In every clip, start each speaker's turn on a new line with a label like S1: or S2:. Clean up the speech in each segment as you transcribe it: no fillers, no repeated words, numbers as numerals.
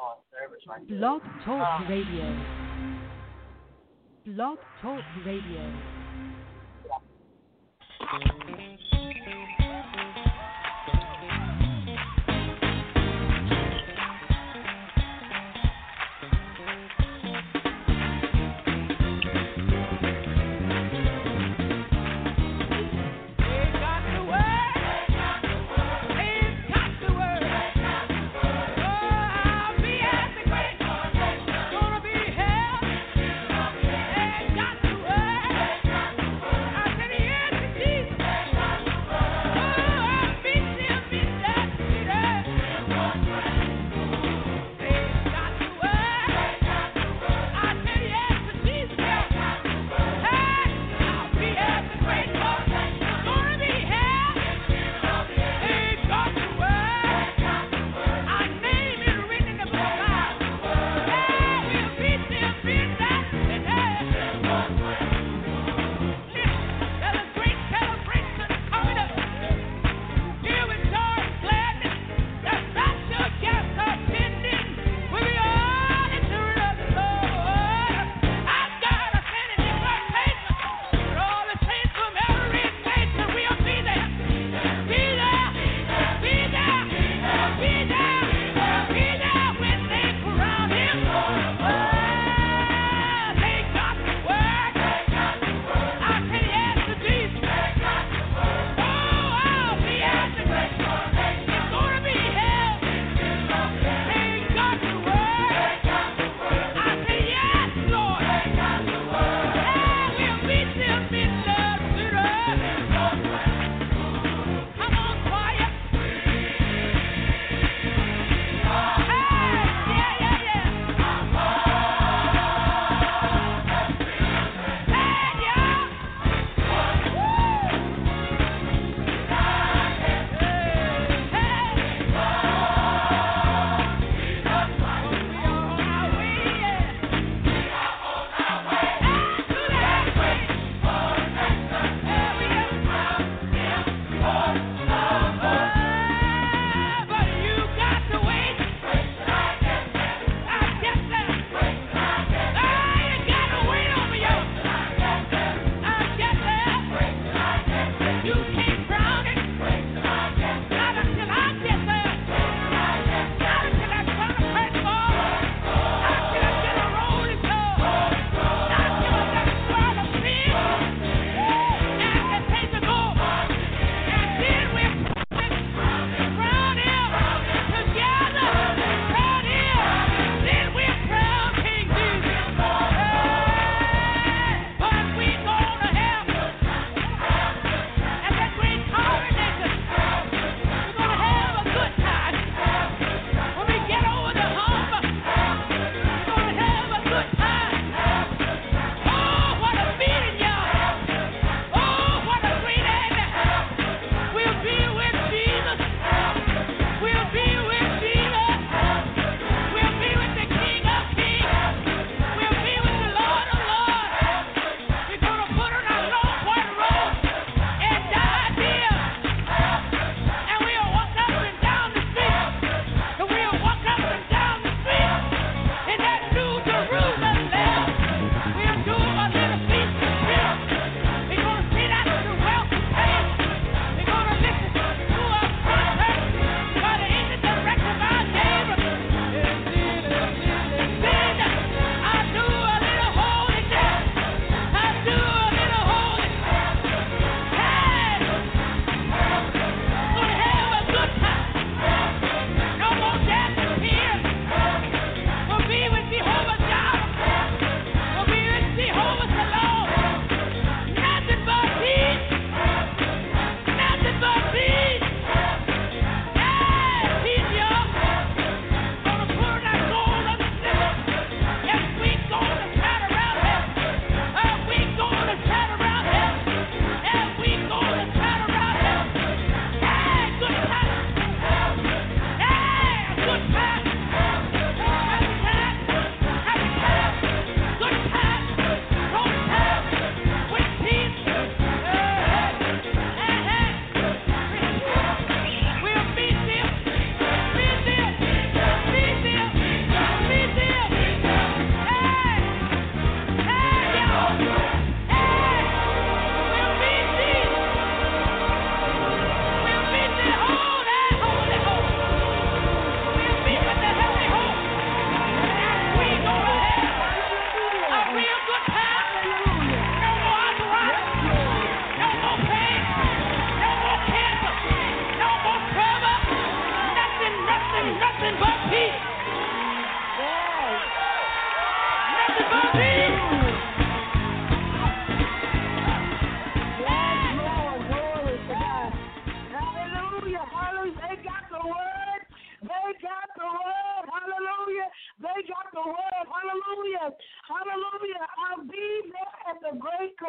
S1: Blog Talk Radio. Blog Talk Radio.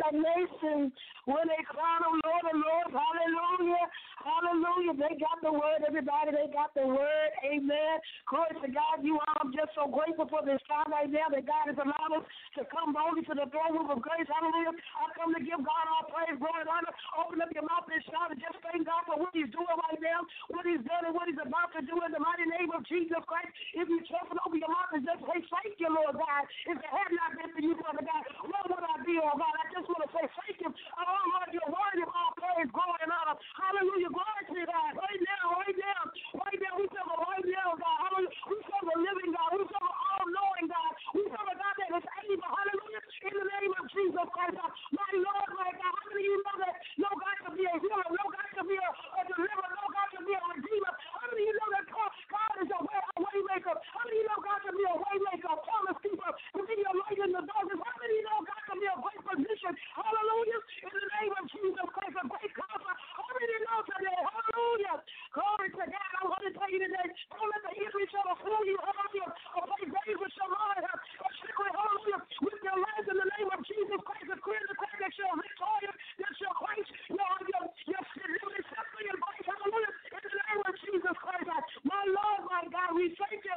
S2: that nation when they cry on Lord and Lord. Hallelujah. Hallelujah. They got the word, everybody. They got the word. Amen. Glory to God. You all, I'm just so grateful for this time right now that God has allowed us to come boldly to the throne room of grace. Hallelujah. I come to give God all praise, glory, and honor. Open up your mouth and shout and just thank God for what he's doing right now, what he's done, and what he's about to do in the mighty name of Jesus Christ. If you trust and open your mouth and just say, thank you, Lord God. If it had not been for you, Father God, what would I be, oh God? I just want to say thank you. Oh, Lord, you're worthy of all praise, glory, and honor. Hallelujah. Glory to God. Right now, right now, right now, we serve a right now, God. Hallelujah. We serve a living God. We serve an all-knowing God. We serve a God that is able. Hallelujah. In the name of Jesus Christ. My Lord, my God. How many of you know that no God can be a healer, no God can be a deliverer, no God can be a redeemer? How many of you know that God is a way maker? How many of you know God can be a way maker, a promise keeper, to be a light in the darkness? How many of you know God can be a great physician? Hallelujah. In the name of Jesus Christ, a great counselor. How many of you know today? Hallelujah. Glory to God. I want to tell you today, don't let the enemy try to fool you. Hallelujah. Or play games with your mind. Hallelujah. With your life in the name of Jesus Christ, the clear the fact that you're victorious, that you're Christ, you're living simply in Christ. Hallelujah. In the name of Jesus Christ. My Lord, my God, we thank you.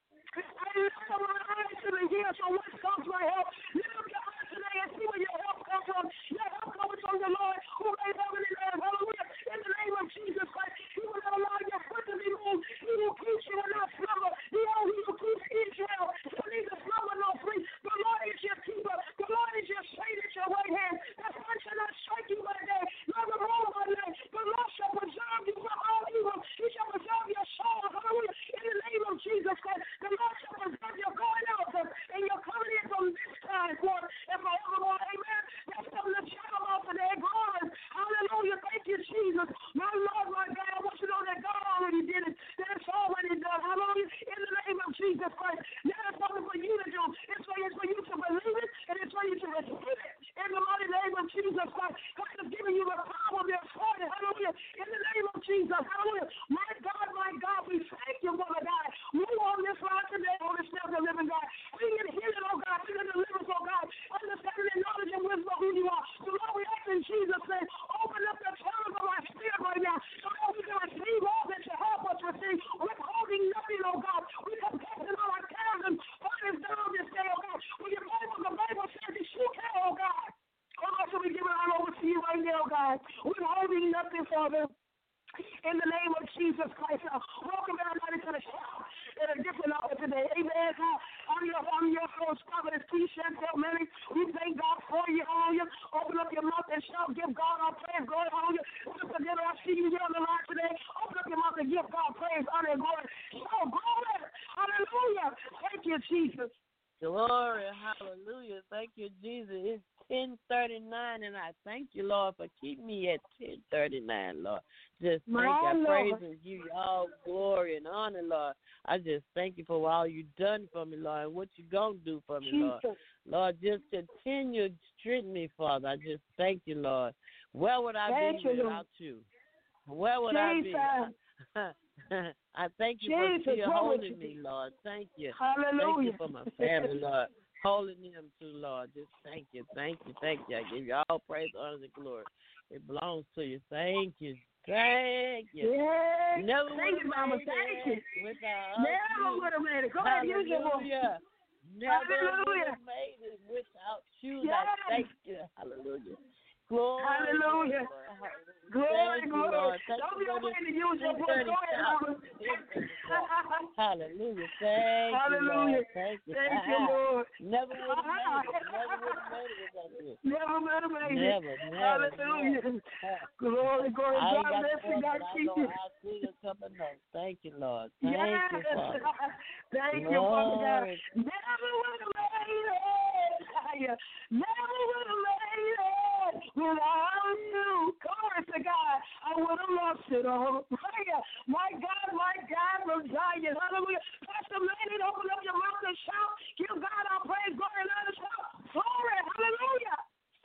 S2: I lift up my eyes to the hills from whence comes my help. Lift up your eyes today and see where your help comes from. Your help comes from the Lord who made heaven and earth. Hallelujah. In the name of Jesus Christ, he will not allow your foot to be moved. He will keep you and not slumber. He will keep Israel. So neither slumber nor sleep. The Lord is your keeper. The Lord is your shade at your right hand. The sun shall not strike you by day, nor the moon by night. The Lord shall preserve you from all evil. He shall preserve your soul. Hallelujah. In the name of Jesus Christ, the Lord shall preserve your going out and your coming in from this time forth and forevermore. Amen. That's something to shout about today. Glory. Hallelujah. Thank you, Jesus. My Lord, my God, I want you to know that God already did it. That it's already done. Hallelujah. In the name of Jesus Christ. Now it's something for you to do. It's for you to believe it, and it's for you to receive it. In the mighty name of Jesus Christ. God is giving you the power of your authority. Hallelujah. In the name of Jesus. Hallelujah. My God, we thank you, Father God. Move on this line today, Holy Spirit of the living God. Bring in healing, oh God. Bring in deliverance, oh God. Understanding and knowledge and wisdom of who you are. So Lord, we ask in Jesus' name, open up the channels of our spirit right now so that we can receive all that you help us receive. Withholding nothing, oh God. We come casting all our cares and burdens down this day, oh God. We give over the Bible says that you can, oh God. Oh God, so we give it all over to you right now, God. Withholding nothing, Father. In the name of Jesus Christ, welcome everybody to the show in a different hour today. Amen. I'm your host, Prophetess T. Chantel Mary. We thank God for you. Hallelujah. Open up your mouth and shout. Give God our praise. Glory. Hallelujah. Sister Dinner, I see you here on the line today. Open up your mouth and give God praise, honor, and glory. Shout glory. Hallelujah. Thank you, Jesus.
S3: Glory, hallelujah. Thank you, Jesus. It's 10:39, and I thank you, Lord, for keeping me at 10:39, Lord. Just thank you. I praise and give you all glory and honor, Lord. I just thank you for all you've done for me, Lord, and what you're going to do for me, Lord. Lord, just continue to strengthen me, Father. I just thank you, Lord. Where would I be without you? Where would I be? I thank you for still holding me, Lord. Thank you.
S2: Hallelujah.
S3: Thank you for my family, Lord. Holding them too, Lord. Just thank you. Thank you. Thank you. I give you all praise, honor, and glory. It belongs to you. Thank you. Thank you.
S2: Yes.
S3: Never
S2: thank you, Mama. Thank you.
S3: Never
S2: would have made it. Go ahead, use your voice.
S3: Never would have made it without you.
S2: Yes.
S3: I thank you. Hallelujah. Glory.
S2: Hallelujah. Glory, glory. Don't be afraid to use your voice. Go ahead, Mama.
S3: Hallelujah. Thank
S2: Hallelujah.
S3: you, Lord. Thank you.
S2: Thank you, Lord.
S3: Never would have made it. Never would have made it without you.
S2: Never would have made it.
S3: Never.
S2: Hallelujah. Glory. God bless you. God keep you.
S3: I see a couple notes. Thank you, Lord. Thank you, Father.
S2: Thank you, Father God. Never would have made it. Never would have made it without you. Glory to God. I would have lost it all. My God, from Zion. Hallelujah. Pastor Manny, open up your mouth and shout. Give God our praise, glory, and honor. Shout. Glory. Hallelujah.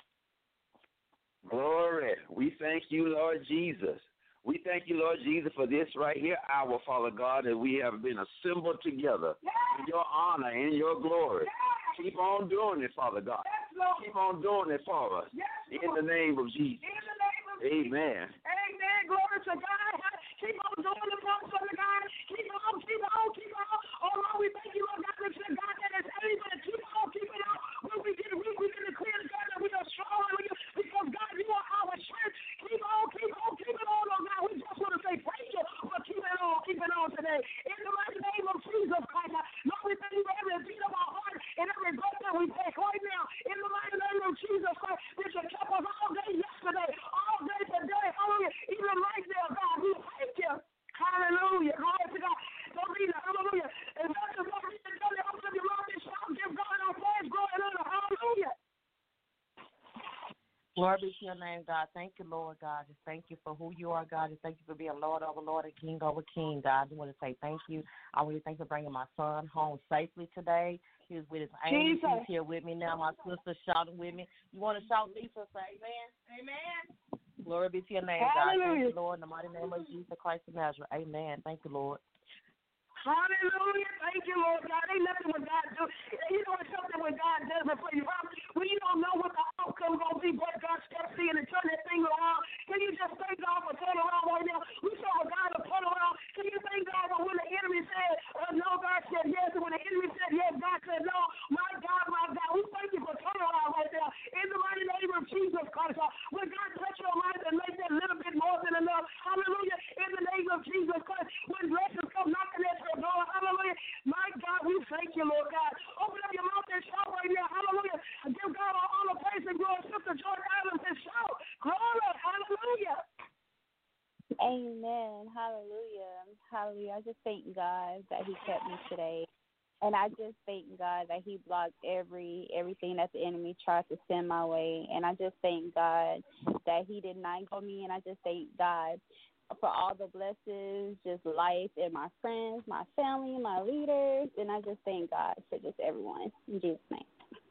S4: Glory. We thank you, Lord Jesus. We thank you, Lord Jesus, for this right here, our Father God, that we have been assembled together in your honor and your glory. Keep on doing it, Father God.
S2: Lord.
S4: Keep on doing it for us.
S2: Yes,
S4: in the name of Jesus.
S2: In the name of
S4: Amen.
S2: Jesus. Amen. Glory to God. Keep on doing the promise of the God. Keep on, keep on, keep on. Oh, Lord, we thank you, Lord God, that you're God that is able to keep on, keep it on. When we get weak, we can declare to God that we are strong because, God, you are our strength. Keep on, keep on, keep it on, Lord God. We just want to say thank you for keeping on today. In the mighty name of Jesus Christ. Lord, we thank you for every beat of our heart and every breath that we take right now. In the mighty name of Jesus Christ, that you kept us all day yesterday, all day today. Hallelujah. Even right now, God, we thank you. Hallelujah. Glory to God. Don't be hallelujah. And that's the Lord, open up your mouth and shout, give God our praise, glory, and honor. Hallelujah.
S3: Glory be to your name, God. Thank you, Lord God. Just thank you for who you are, God. Just thank you for being Lord over Lord and King over King, God. I want to say thank you. I want to thank you for bringing my son home safely today. He was with his angels. He's here with me now. My sister shouting with me. You want to shout, Lisa? Say amen. Amen. Glory be to your name, God. Thank you, Lord, in the mighty name of Jesus Christ of Nazareth. Amen. Thank you, Lord.
S2: Hallelujah. Thank you, Lord God. Ain't nothing when God do. You know, it's something when God does it for you. When you don't know what the outcome going to be, but God steps in and turn that thing around. Can you just thank God for turning around right now? We saw God to turn around. Can you thank God for when the enemy said no, God said yes, and when the enemy said yes, God said no? My God, we thank you for turning around right now. In the mighty name of Jesus Christ. When God touch your life and make that little bit more than enough. Hallelujah. In the name of Jesus Christ. When blessings come knocking at your door. Hallelujah. My God, we thank you, Lord God. Open up your mouth and shout right now. Hallelujah. Give God all the praise and glory. Sister Jordan Adams and shout. Glory. Hallelujah.
S5: Amen. Hallelujah. Hallelujah. I just thank God that he kept me today. And I just thank God that he blocked everything that the enemy tried to send my way. And I just thank God that he did not go me. And I just thank God for all the blessings, just life, and my friends, my family, my leaders. And I just thank God for just everyone. In Jesus' name.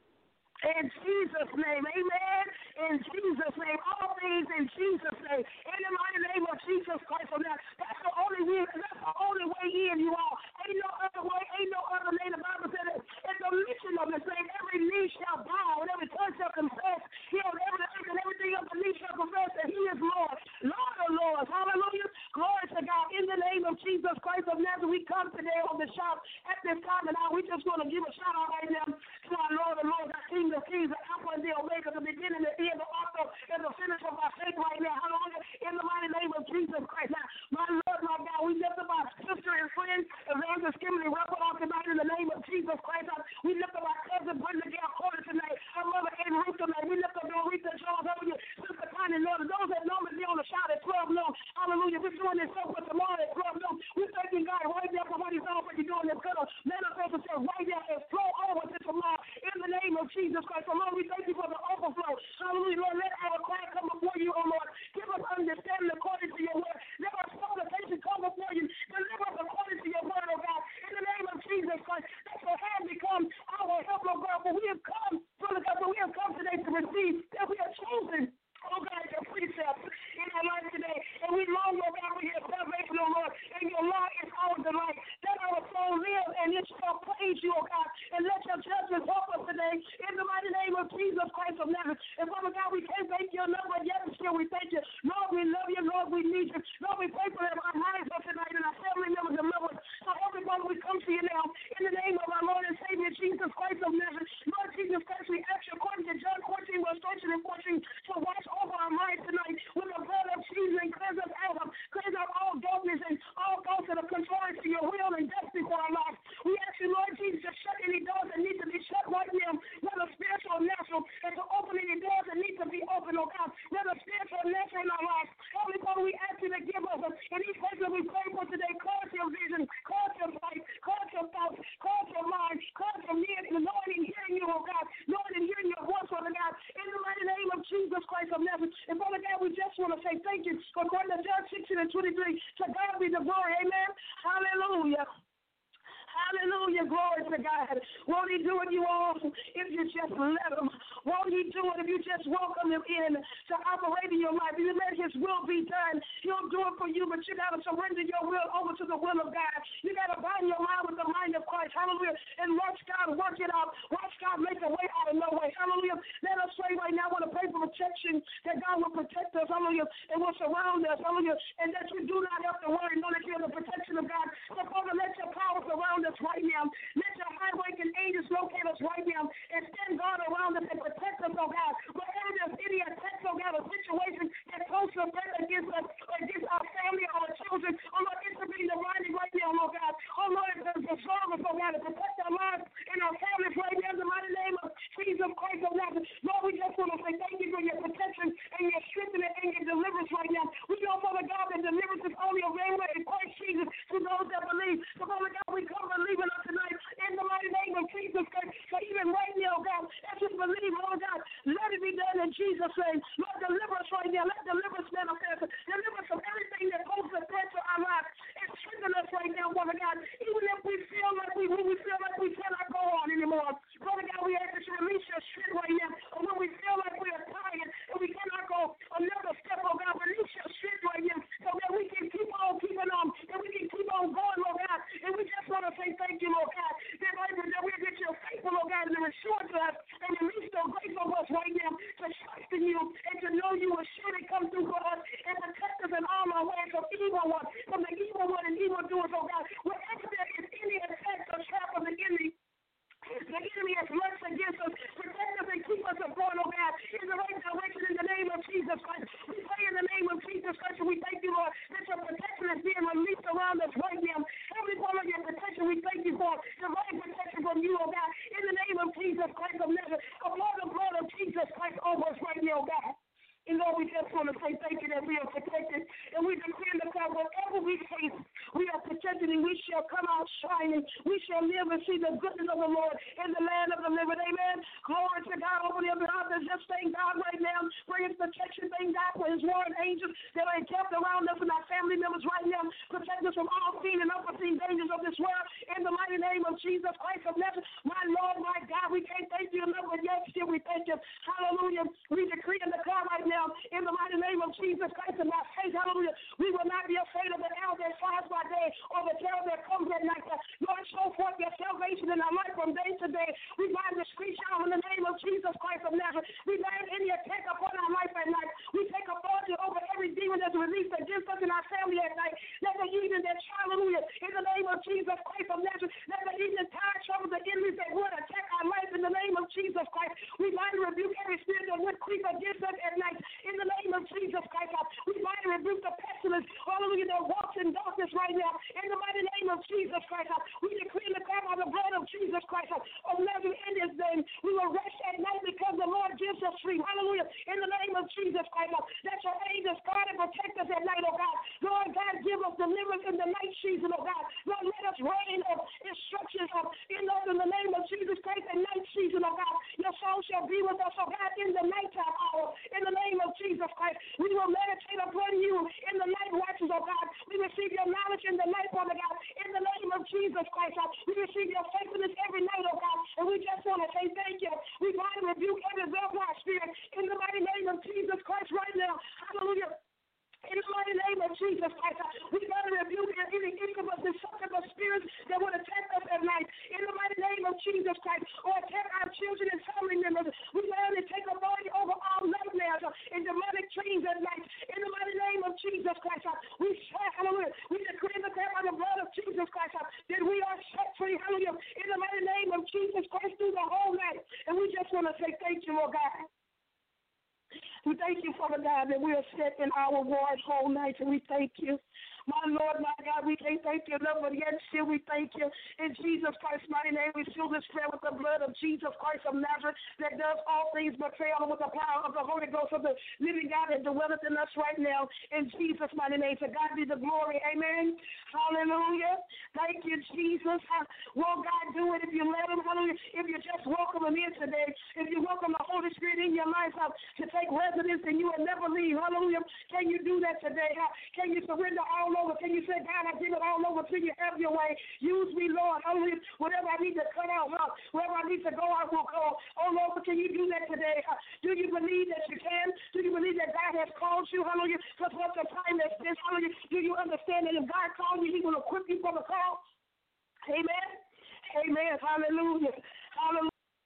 S2: In Jesus' name, amen. In Jesus' name, all things in Jesus' name. In the mighty name of Jesus Christ of Nazareth. That's the only way. That's the only way in, you all. Ain't no other way. Ain't no other name. The Bible said it. At the mention of this name, every knee shall bow and every tongue shall confess. Here on everything of the knee shall confess that He is Lord. Lord of Lords. Hallelujah. Glory to God. In the name of Jesus Christ of Nazareth, we come today on the shout at this time, and now we just want to give a shout out right now to our Lord of Lords, our King of Kings, the Alpha and the Omega, the beginning, the end, the author, and the finish of our faith right now. Hallelujah. In the mighty name of Jesus Christ. Now, my Lord, my God, we lift up our sister and friend, Evangelist Kimberly Ruppel, tonight in the name of Jesus Christ. We lift up our cousin Brenda Gale Porter tonight. Our mother Ann Ruth tonight. We lift up Dorita Jones. Hallelujah. Sister Connie Lord. Those that normally be on the shout at 12 noon. Hallelujah. We're doing this so for tomorrow at 12 noon. We're thanking God right now for what He's already doing. It's going to manifest itself right now and flow over to tomorrow in the name of Jesus Christ. So, Lord, we thank you for the overflow. Hallelujah, Lord. Let our cry come before you, oh Lord. Give us understanding according to your word. Let our supplication come before you. Deliver us according to your word, oh God. In the name of Jesus Christ, let your hand become our help, oh God. For we have come, Father God, we have come today to receive that we are chosen. Oh God, your precepts in our life today. And we long, oh God, for your salvation, oh Lord. And your law is our delight. Let our soul live and it shall praise you, oh God. And let your judgment help us today in the mighty name of Jesus Christ of Nazareth. And Father God, we can't thank you enough, but yet and still we thank you. Lord, we love you. Lord, we need you. Lord, we pray for our lives up tonight and our family members and loved ones. So everybody, we come to you now in the name of our Lord and Savior Jesus Christ of Nazareth. Lord Jesus Christ, we ask you according to John 14, verse 13 and 14 to watch over our lives tonight with the blood of Jesus and cleanse us out all darkness and all thoughts that are contrary to your will and destiny for our lives. We ask you, Lord Jesus, to shut any doors that need to be shut right now, whether spiritual or natural, and to open any doors that need to be opened, oh God, whether spiritual or natural in our lives. Holy Father, we ask you to give us in each place that we pray for today, clarity of vision, clarity of sight, clarity of thoughts, clarity of mind, clarity of knowing and hearing you, oh God, knowing and hearing your voice, Father God, in the mighty name of Jesus Christ of Nazareth. And Father God, we just want to say thank you for according to John 16 and 23. To God be the glory. Amen. Hallelujah. Hallelujah. Glory to God. Won't He do it, you all? If you just let Him. Won't he do it if you just welcome him in to operate in your life? If you let his will be done, he'll do it for you, but you got to surrender your will over to the will of God. You got to bind your mind with the mind of Christ. Hallelujah. And watch God work it out. Watch God make a way out of no way. Hallelujah. Let us pray right now. I want to pray for protection, that God will protect us. Hallelujah. And will surround us. Hallelujah. And that you do not have to worry. Know that you have the protection of God. So, Father, let your power surround us right now. Let your high-ranking angels locate us right now and stand guard around us and protect us, oh God. Wherever there's any attacks, oh God, or situation that poses a threat against us, against our family, our children, oh Lord, intervene divinely right now, oh God. Oh Lord, preserve us, oh God, and protect our lives and our families right now in the mighty name of Jesus Christ, oh God. Lord, we just want to say thank you for your protection and your strengthening and your deliverance right now. We know, Father God, that deliverance is only available in Christ Jesus to those that believe. So, Father God, we come believing us tonight in the mighty name of Jesus Christ. So even right now, God, as we believe, oh God, let it be done in Jesus' name. Lord, deliver us right now. Let deliverance manifest. Deliver us from everything that poses a threat to our lives. And strengthen us right now, Father God. Even if we feel like we cannot go on anymore. Father God, we ask that you release your strength right now. And when we feel like we are tired and we cannot go another step, oh God, release your strength right now so that we can keep on keeping on and we can keep on going, Lord God. And we just want to say thank you, Lord God, that we get your faithful, Lord God, and to restore to us and release your grace over us right now to trust in you and to know you will surely come through for us and protect us in all our ways from the evil one and evildoers, oh God. Wherever there is any attack or trap of the enemy, the enemy has lurched against us. Protect us and keep us from going, oh God, in the right direction in the name of Jesus Christ. We pray in the name of Jesus Christ, and we thank you, Lord, that your protection is being released around us right now. Every part of your protection, we thank you for divine protection from you, oh God, in the name of Jesus Christ of Nazareth. Apply the blood of Jesus Christ over us right now, oh God. And Lord, we just want to say thank you that we are protected. And we decree and declare whatever we face, we are protected and we shall come out shining. We shall live and see the goodness of the Lord in the land of the living. Amen. Glory to God. Open your mouth and just thank God right now for his protection. Thank God for his warring angels that are kept around us and our family members right now. Protect us from all seen and unforeseen dangers of this world in the mighty name of Jesus Christ of Nazareth. My Lord, my God, we can't thank you enough, but yet still we thank you. Hallelujah. We decree and declare right now in the mighty name of Jesus Christ and by faith, hallelujah, we will not be afraid of the arrow that flies by day or the terror that comes at night. Lord, show forth your salvation in our life from day to day. We bind the screech out in the name of Jesus Christ of Nazareth. We bind any attack upon our life at night. We take authority over every demon that's released against us and our family at night. Let the heathen that, hallelujah, in the name of Jesus Christ of Nazareth, let the heathen tire trouble the enemies that would attack our life in the name of Jesus Christ. We bind and rebuke every spirit that would creep against us at night. In the name of Jesus Christ, we bind and rebuke the pestilence, hallelujah, that walks in darkness right now. In the mighty name of Jesus Christ, we decree and declare by the blood of Jesus Christ of Nazareth in his name. We will rest at night because the Lord gives us sleep. Hallelujah. In the name of Jesus Christ, let your angels guard and protect us at night, oh God. Lord God, give us deliverance in the night season, oh God. Lord, let us reign of instructions in the name of Jesus Christ in night season, oh God. Your soul shall be with us, oh God, in the nighttime hour. In the name of Jesus Christ, we will meditate upon you in the night watches, oh God. We receive your knowledge in the night, Father God. In the name of Jesus Christ, we receive your faithfulness every night, oh God. And we just want to say thank you. We bind and rebuke every vampire spirit in the mighty name of Jesus Christ right now. Hallelujah. In the mighty name of Jesus Christ, we got to rebuke any incubus and succubus spirits that would attack us at night. In the mighty name of Jesus Christ, or attack our children and family members. We got to take authority over all nightmares and demonic dreams at night. In the mighty name of Jesus Christ, we decree and declare by the blood of Jesus Christ that we are set free. Hallelujah. In the mighty name of Jesus Christ through the whole night. And we just want to say thank you, Lord God. We thank you, Father God, that we are set in our ward whole night, and we thank you. My Lord, my God, we can't thank you enough, but yet still we thank you. In Jesus Christ's mighty name, we seal this prayer with the blood of Jesus Christ of Nazareth that does all things but fail, with the power of the Holy Ghost of the living God that dwelleth in us right now. In Jesus' mighty name, to God be the glory. Amen. Hallelujah. Thank you, Jesus. Won't God do do it if you let him, hallelujah, if you just welcome him in today, if you welcome the Holy Spirit in your life to take residence and you will never leave, hallelujah. Can you do that today? Can you surrender all over? Can you say, God, I give it all over to you, have your way. Use me, Lord, hallelujah. Whatever I need to cut out, wherever I need to go, I will go. Oh, Lord, can you do that today? Do you believe that you can? Do you believe that God has called you, hallelujah, for such a time as this, hallelujah? Do you understand that if God called you, he will equip you for the call? Amen. Amen. Hallelujah. Hallelujah.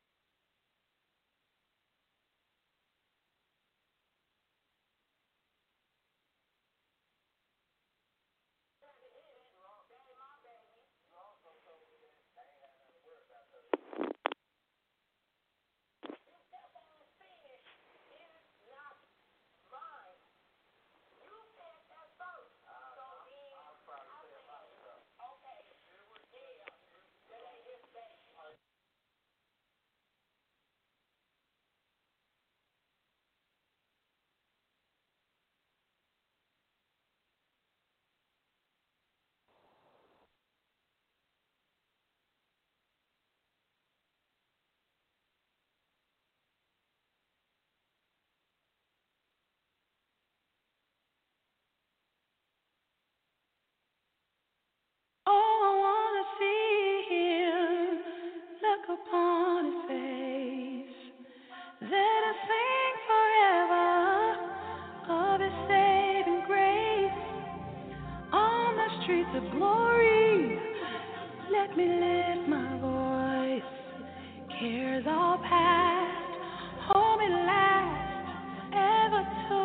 S6: Oh, I wanna see him, look upon his face. Let us sing forever of his saving grace. On the streets of glory, let me lift my voice. Cares all past, hold me last, ever to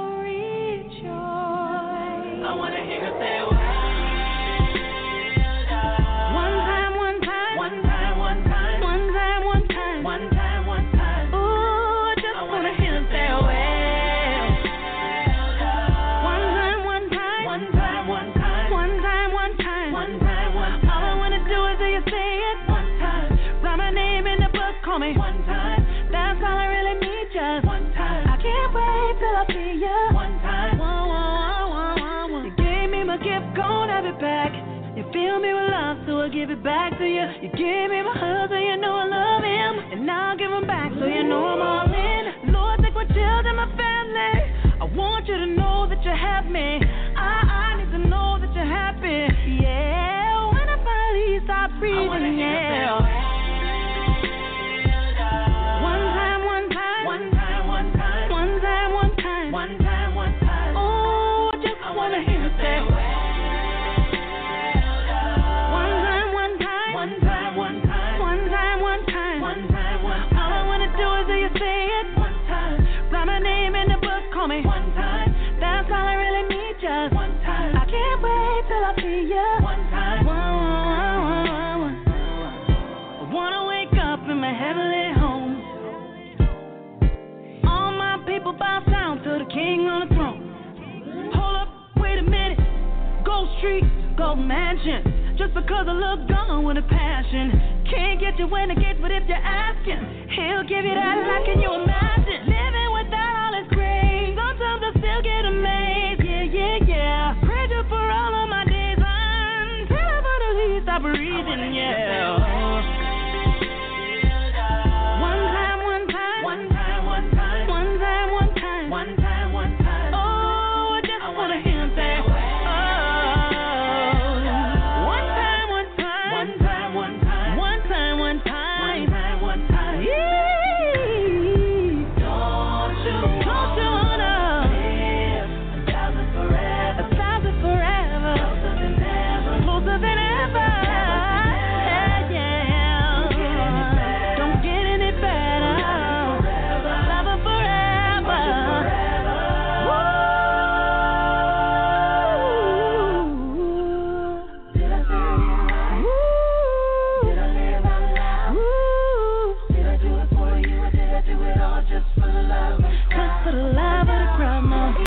S6: rejoice. I wanna hear her say, me one time, that's all I really need, just one time. I can't wait till I see you one time. You gave me my gift, gonna have it back. You fill me with love, so I give it back to you. You gave me my husband, so you know I love him, and I'll give him back, so you know I'm all in. Lord, take my children, my family. I want you to know that you have me. I need to know that you're happy. Yeah, when I finally stop breathing, yeah. Me one time, that's all I really need, just one time. I can't wait till I see you one time. I wanna wake up in my heavenly home. All my people bow down to the King on the throne. Hold up, wait a minute. Gold Street, Gold Mansion. Just because I look gone with a passion. Can't get you when I get, but if you're asking, he'll give you that. Like, can you imagine living without all his grace? Sometimes I still get amazed.